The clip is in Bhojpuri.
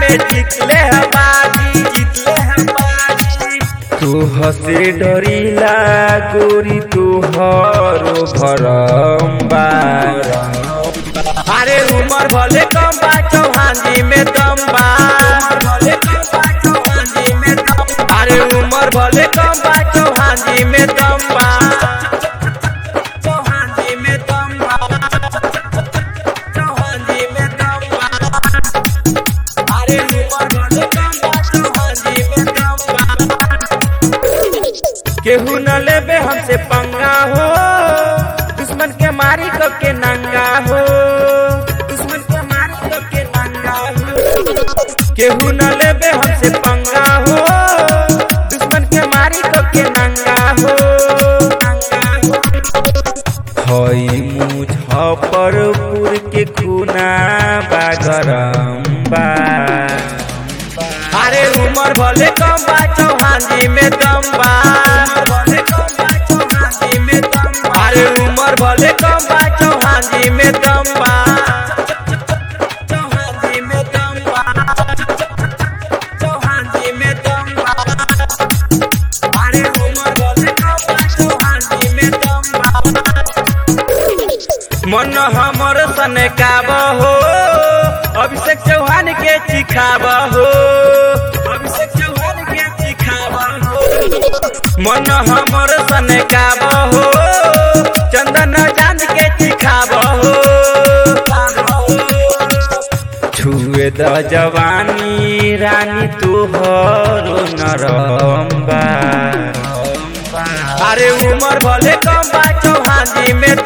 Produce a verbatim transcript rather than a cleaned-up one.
के जीतले है बाजी, जीतले है बाजी। तू हसे डरीला गोरी तुहरो भरम बा। अरे उमर भले कम बा चौहान जी में दम बा, भले कम बा चौहान जी में दम। अरे उमर भले कम बा चौहान जी में दम बा, चौहान जी में दम बा, चौहान जी में दम बा। अरे उमर भले कम बा चौहान जी में दम बा। केहू न लेबे हमसे पंगा हो, दुश्मन के मारी कब के नंगा हो, दुश्मन के मारी कब के नंगा हो। केहू न लेबे हमसे पंगा हो, दुश्मन के मारी कब के नंगा हो, नंगा हो। हई मुजफ्फरपुर के खूना बा गरम बा। अरे उमर भले कम बा चौहान जी में दम बा, भले कम बा चौहान जी में दम बा। अरे उमर भले कम बा चौहान जी में दम बा, चौहान जी में दम बा, चौहान जी में दम बा। अरे उमर भले कम बा चौहान जी में दम बा। मन हमर सनकाब हो, अभिषेक चौहान के चिखाब हो, अभिषेक चौहान के चिखाब हो। मन हमर सनकाब हो, चंदन चांद के चिखाब हो। छुए द जवानी रानी तुहरो नरम बा। अरे उमर भले कम बा चौहान जी में